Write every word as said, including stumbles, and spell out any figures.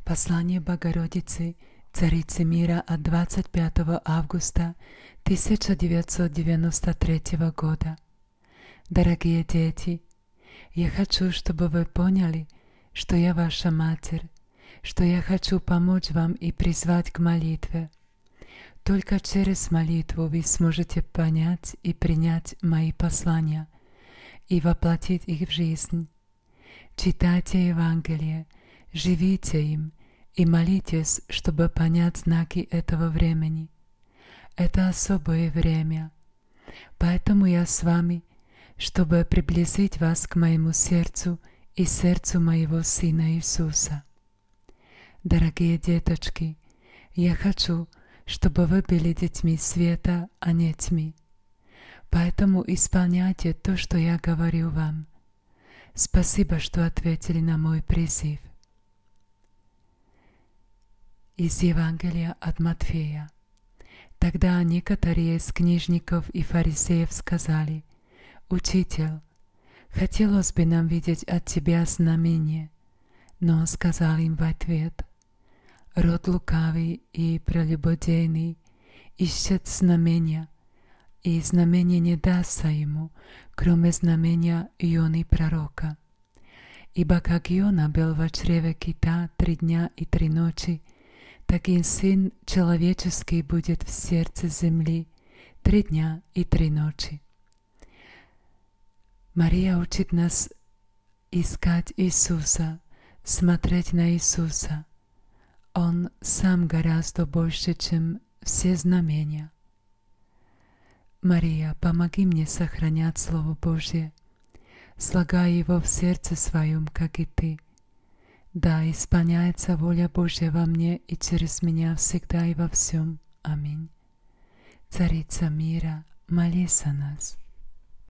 Послание Богородицы, Царицы мира от двадцать пятого августа тысяча девятьсот девяносто третьего года. Дорогие дети, я хочу, чтобы вы поняли, что я ваша Матерь, что я хочу помочь вам и призвать к молитве. Только через молитву вы сможете понять и принять мои послания и воплотить их в жизнь. Читайте Евангелие, живите им и молитесь, чтобы понять знаки этого времени. Это особое время, поэтому я с вами, чтобы приблизить вас к моему сердцу и сердцу моего Сына Иисуса. Дорогие деточки, я хочу, чтобы вы были детьми света, а не тьмы. Поэтому исполняйте то, что я говорю вам. Спасибо, что ответили на мой призыв. Из Евангелия от Матфея. Тогда некоторые из книжников и фарисеев сказали: «Учитель, хотелось бы нам видеть от тебя знамение». Но он сказал им в ответ: «Род лукавый и прелюбодейный ищет знамения, и знамение не дастся ему, кроме знамения Ионы пророка. Ибо как Иона был во чреве кита три дня и три ночи, так и Сын Человеческий будет в сердце земли три дня и три ночи». Мария учит нас искать Иисуса, смотреть на Иисуса. Он сам гораздо больше, чем все знамения. Мария, помоги мне сохранять Слово Божье, слагая его в сердце своем, как и Ты. Да исполняется воля Божья во мне и через меня всегда и во всем. Аминь. Царица мира, молись за нас.